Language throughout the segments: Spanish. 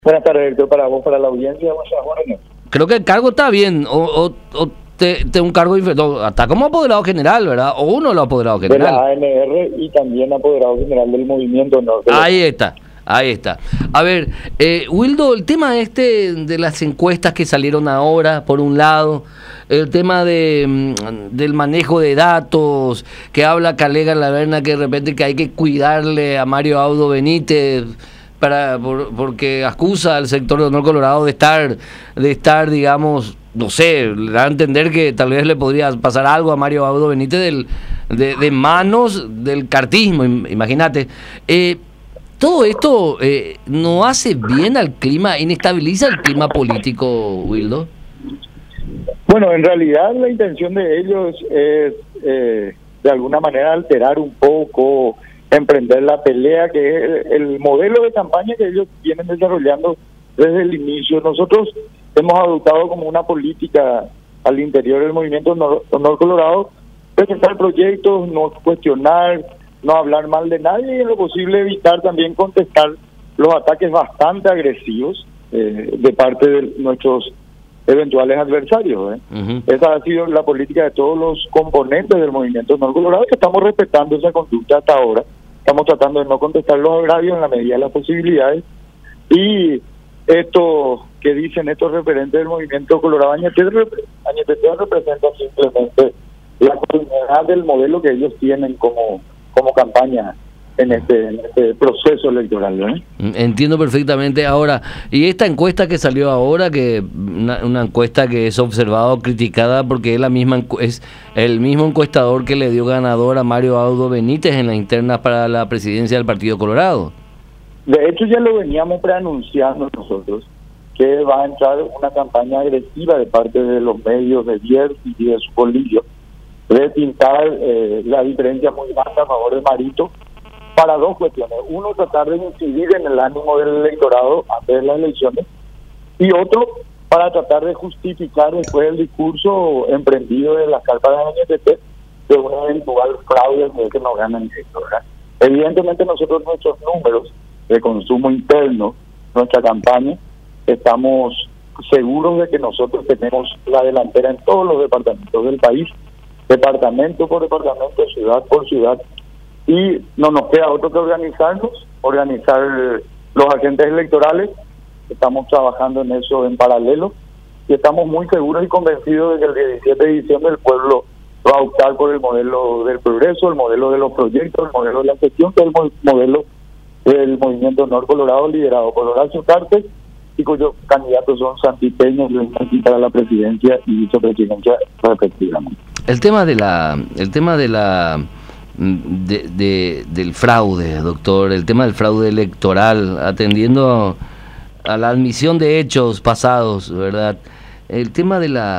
Buenas tardes, Héctor, para vos, para la audiencia, muchas órdenes. Creo que el cargo está bien, o un cargo inferior, está como apoderado general, ¿verdad? O uno lo apoderado De general. la ANR y también apoderado general del Movimiento Norte. Ahí está. A ver, Wildo, el tema de las encuestas que salieron ahora, por un lado, el tema del manejo de datos, que habla Calega Laverna, que de repente que hay que cuidarle a Mario Audo Benítez, porque acusa al sector de Honor Colorado de estar, digamos, no sé, le da a entender que tal vez le podría pasar algo a Mario Audo Benítez de manos del cartismo, imagínate. Todo esto no hace bien al clima, inestabiliza el clima político, Wildo. Bueno, en realidad la intención de ellos es de alguna manera alterar un poco, emprender la pelea, que es el modelo de campaña que ellos vienen desarrollando desde el inicio. Nosotros hemos adoptado como una política al interior del Movimiento Honor Colorado, presentar proyectos, no cuestionar, no hablar mal de nadie y en lo posible evitar también contestar los ataques bastante agresivos de parte de nuestros eventuales adversarios. Esa ha sido la política de todos los componentes del Movimiento Honor Colorado, que estamos respetando esa conducta hasta ahora. Estamos tratando de no contestar los agravios en la medida de las posibilidades. Y esto que dicen estos referentes del Movimiento Colorado Añetete representa simplemente la continuidad del modelo que ellos tienen como campaña en este proceso electoral. Entiendo perfectamente. Ahora, y esta encuesta que salió ahora, que una encuesta que es observada o criticada porque es el mismo encuestador que le dio ganador a Mario Audo Benítez en las internas para la presidencia del Partido Colorado. De hecho, ya lo veníamos preanunciando nosotros, que va a entrar una campaña agresiva de parte de los medios de Diez y de su colillo, de pintar la diferencia muy baja a favor de Marito, para dos cuestiones. Uno, tratar de incidir en el ánimo del electorado antes de las elecciones, y otro, para tratar de justificar después el discurso emprendido de las carpas de NTT de un eventual fraude que nos ganan esto, ¿verdad? Evidentemente nosotros, nuestros números de consumo interno, nuestra campaña, estamos seguros de que nosotros tenemos la delantera en todos los departamentos del país, departamento por departamento, ciudad por ciudad, y no nos queda otro que organizar los agentes electorales. Estamos trabajando en eso en paralelo y estamos muy seguros y convencidos de que el 17 de diciembre el pueblo va a optar por el modelo del progreso, el modelo de los proyectos, el modelo de la gestión, que es el modelo del Movimiento Honor Colorado, liderado por Horacio Cartes, y cuyos candidatos son Santi Peña para la presidencia y vicepresidencia respectivamente. El tema del fraude, doctor, el tema del fraude electoral, atendiendo a la admisión de hechos pasados, ¿verdad? El tema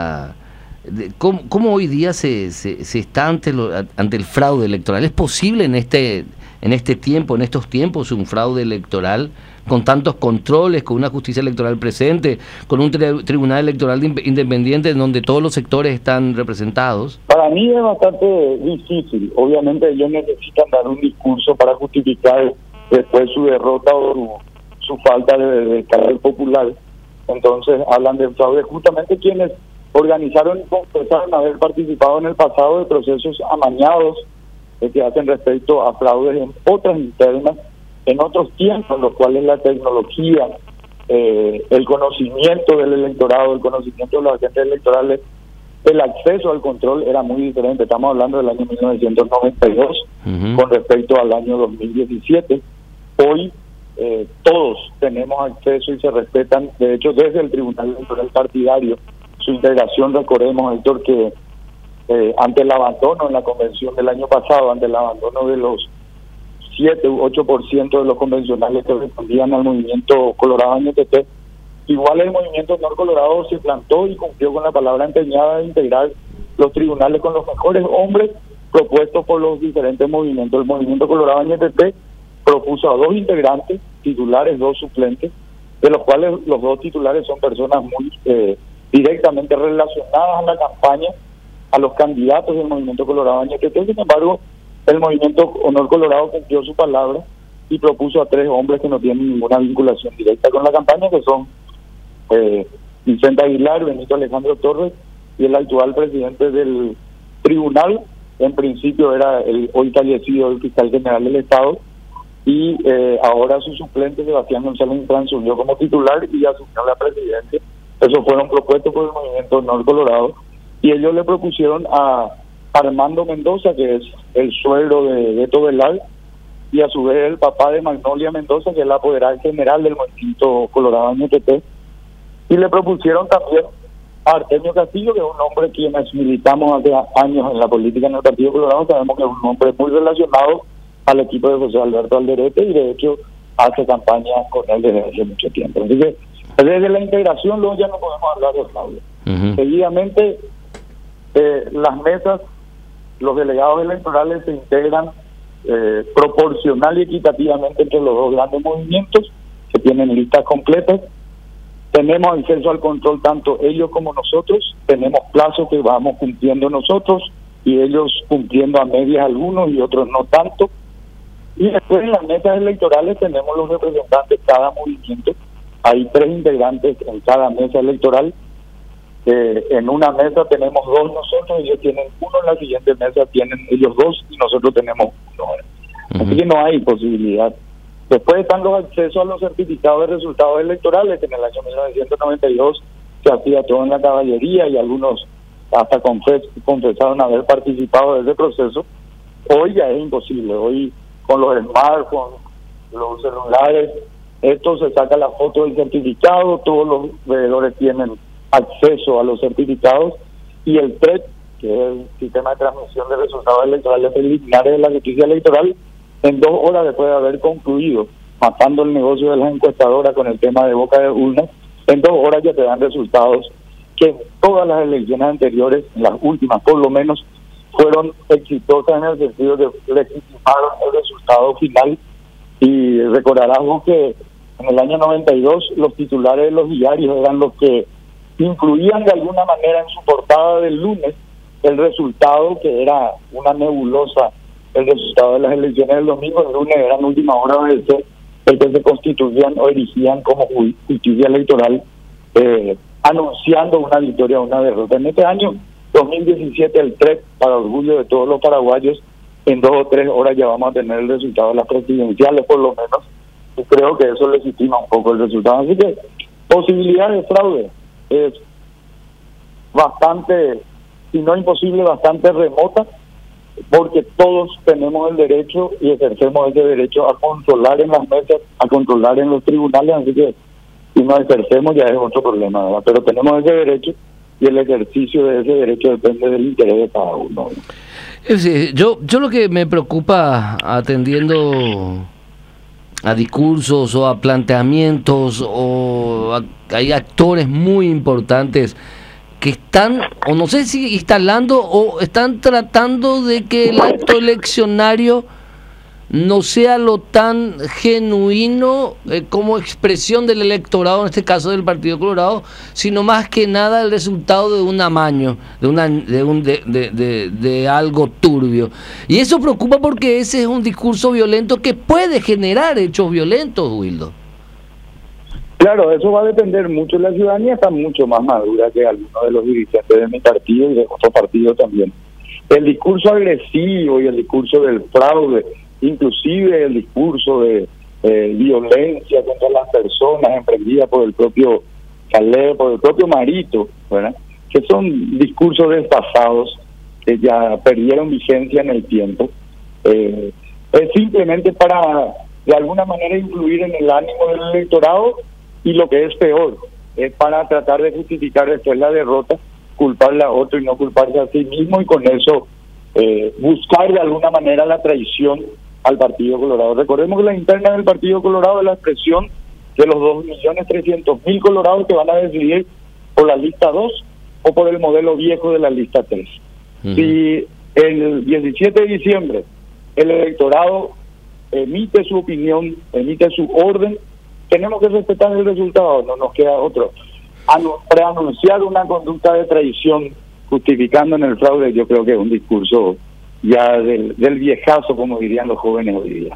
cómo hoy día se está ante el fraude electoral. ¿Es posible en estos tiempos un fraude electoral con tantos controles, con una justicia electoral presente, con un tribunal electoral independiente en donde todos los sectores están representados? Para mí es bastante difícil. Obviamente ellos necesitan dar un discurso para justificar después su derrota o su falta de carácter popular. Entonces hablan de fraude. Justamente quienes organizaron y confesaron haber participado en el pasado de procesos amañados que hacen respecto a fraudes en otras internas, en otros tiempos, en los cuales la tecnología, el conocimiento del electorado, el conocimiento de los agentes electorales, el acceso al control era muy diferente. Estamos hablando del año 1992 con respecto al año 2017. Hoy todos tenemos acceso y se respetan, de hecho, desde el Tribunal Electoral Partidario, su integración. Recordemos, Héctor, que ante el abandono en la convención del año pasado, ante el abandono de los 7 u 8% de los convencionales que respondían al Movimiento Colorado Añetete, igual el Movimiento Honor Colorado se plantó y cumplió con la palabra empeñada de integrar los tribunales con los mejores hombres propuestos por los diferentes movimientos. El Movimiento Colorado Añetete propuso a 2 integrantes, titulares, 2 suplentes, de los cuales los 2 titulares son personas muy directamente relacionadas a la campaña, a los candidatos del Movimiento Colorado Añetete. Sin embargo, el Movimiento Honor Colorado cumplió su palabra y propuso a 3 hombres que no tienen ninguna vinculación directa con la campaña, que son Vicente Aguilar, Benito Alejandro Torres y el actual presidente del tribunal. En principio era el hoy fallecido el fiscal general del Estado, y ahora su suplente Sebastián González Inclán subió como titular y asumió la presidencia. Esos fueron propuestos por el Movimiento Honor Colorado, y ellos le propusieron a Armando Mendoza, que es el suegro de Beto Velar, y a su vez el papá de Magnolia Mendoza, que es la apoderada general del Movimiento Colorado NTT, y le propusieron también a Artemio Castillo, que es un hombre quienes militamos hace años en la política en el Partido Colorado, sabemos que es un hombre muy relacionado al equipo de José Alberto Alderete, y de hecho hace campaña con él desde hace mucho tiempo. Así que desde la integración luego ya no podemos hablar de fraude. Seguidamente, las mesas, los delegados electorales se integran proporcional y equitativamente entre los dos grandes movimientos, que tienen listas completas. Tenemos acceso al control tanto ellos como nosotros, tenemos plazos que vamos cumpliendo nosotros y ellos cumpliendo a medias algunos y otros no tanto. Y después en las mesas electorales tenemos los representantes de cada movimiento. Hay 3 integrantes en cada mesa electoral. En una mesa tenemos 2 nosotros, ellos tienen 1, en la siguiente mesa tienen ellos 2 y nosotros tenemos 1. Así que no hay posibilidad. Después están los accesos a los certificados de resultados electorales, que en el año 1992 se hacía todo en la caballería y algunos hasta confesaron haber participado de ese proceso. Hoy ya es imposible. Hoy con los smartphones, los celulares, esto se saca la foto del certificado, todos los veedores tienen acceso a los certificados, y el TREP, que es el sistema de transmisión de resultados electorales preliminares de la justicia electoral, en 2 horas después de haber concluido matando el negocio de las encuestadoras con el tema de boca de urnas, en 2 horas ya te dan resultados que en todas las elecciones anteriores, las últimas por lo menos, fueron exitosas en el sentido de legitimaron el resultado final. Y recordarás vos que en el año 92 los titulares de los diarios eran los que incluían de alguna manera en su portada del lunes el resultado, que era una nebulosa, el resultado de las elecciones del domingo. El lunes eran última hora el que se constituían o erigían como justicia electoral, anunciando una victoria o una derrota. En este año 2017 el TREP, para orgullo de todos los paraguayos, en 2 o 3 horas ya vamos a tener el resultado de las presidenciales por lo menos, y creo que eso legitima un poco el resultado. Así que posibilidad de fraude es bastante, si no imposible, bastante remota, porque todos tenemos el derecho y ejercemos ese derecho a controlar en las mesas, a controlar en los tribunales. Así que si no ejercemos ya es otro problema, ¿verdad? Pero tenemos ese derecho y el ejercicio de ese derecho depende del interés de cada uno. Es decir, yo lo que me preocupa atendiendo a discursos o a planteamientos hay actores muy importantes que están, o no sé si instalando o están tratando de que el acto eleccionario no sea lo tan genuino como expresión del electorado, en este caso del Partido Colorado, sino más que nada el resultado de un amaño, de algo turbio. Y eso preocupa porque ese es un discurso violento que puede generar hechos violentos, Wildo. Claro, eso va a depender mucho. La ciudadanía está mucho más madura que algunos de los dirigentes de mi partido y de otros partidos también. El discurso agresivo y el discurso del fraude, inclusive el discurso de violencia contra las personas emprendida por el propio Caleb, por el propio Marito, ¿verdad?, que son discursos desfasados que ya perdieron vigencia en el tiempo. Es simplemente para de alguna manera influir en el ánimo del electorado, y lo que es peor, es para tratar de justificar después la derrota, culparle a otro y no culparse a sí mismo, y con eso buscar de alguna manera la traición al Partido Colorado. Recordemos que la interna del Partido Colorado es la expresión de los 2.300.000 colorados que van a decidir por la lista 2 o por el modelo viejo de la lista 3. Si el 17 de diciembre el electorado emite su opinión, emite su orden, tenemos que respetar el resultado, no nos queda otro. Preanunciar una conducta de traición justificando en el fraude, yo creo que es un discurso ya del viejazo, como dirían los jóvenes hoy día.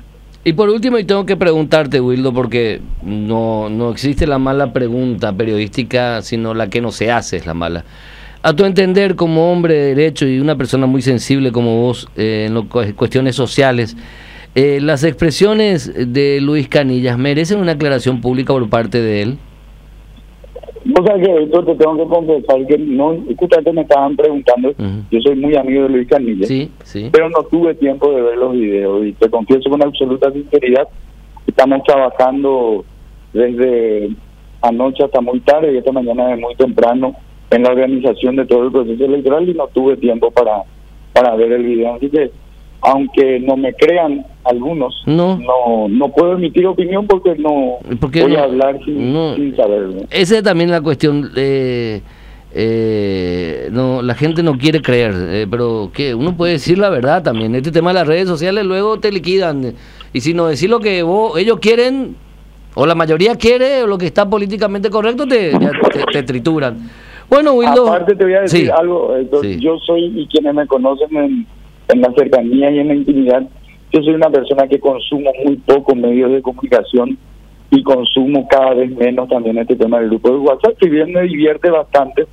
Y por último, y tengo que preguntarte, Wildo, porque no existe la mala pregunta periodística, sino la que no se hace es la mala. A tu entender, como hombre de derecho y una persona muy sensible como vos en cuestiones sociales, ¿las expresiones de Luis Canillas merecen una aclaración pública por parte de él? O sea que esto te tengo que confesar que no, justamente me estaban preguntando, yo soy muy amigo de Luis Canillas, sí, sí. Pero no tuve tiempo de ver los videos y te confieso con absoluta sinceridad, estamos trabajando desde anoche hasta muy tarde y esta mañana de muy temprano en la organización de todo el proceso electoral y no tuve tiempo para ver el video, así que aunque no me crean algunos, no puedo emitir opinión porque voy a hablar sin saberlo. Esa es también la cuestión. La gente no quiere creer, pero que uno puede decir la verdad también. Este tema de las redes sociales luego te liquidan. Y si no decís lo que ellos quieren, o la mayoría quiere, o lo que está políticamente correcto, te trituran. Bueno, Wildo. Aparte te voy a decir algo. Yo soy, y quienes me conocen en la cercanía y en la intimidad, yo soy una persona que consumo muy poco medios de comunicación y consumo cada vez menos también este tema del grupo de WhatsApp, si bien me divierte bastante.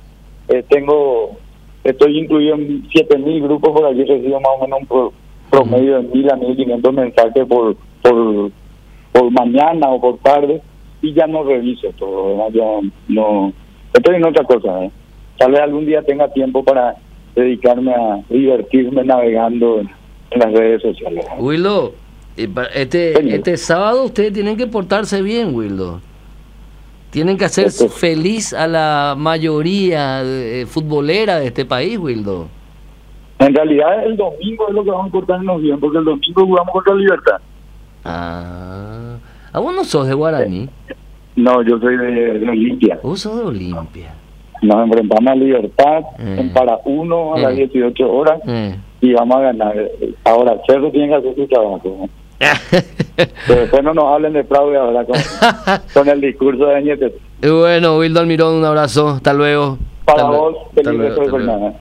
Estoy incluido en 7.000 grupos, por allí recibo más o menos un promedio de 1.000 a 1.500 mensajes por mañana o por tarde, y ya no reviso todo, ¿verdad? Ya no, estoy en otra cosa, ¿eh? Tal vez algún día tenga tiempo para dedicarme a divertirme navegando en las redes sociales. Wildo, este sábado ustedes tienen que portarse bien, Wildo. Tienen que hacer feliz a la mayoría futbolera de este país, Wildo. En realidad el domingo es lo que vamos a portarnos bien, porque el domingo jugamos contra Libertad. ¿A vos no sos de Guaraní? No, yo soy de Olimpia. ¿Vos sos de Olimpia? Nos enfrentamos a Libertad en para 1 a las 18 horas y vamos a ganar. Ahora, Cerro tiene que hacer su trabajo. Pero después no nos hablen de fraude ahora con el discurso de Añete. Bueno, Wildo Almirón, un abrazo. Hasta luego. Para vos, feliz resto de jornada.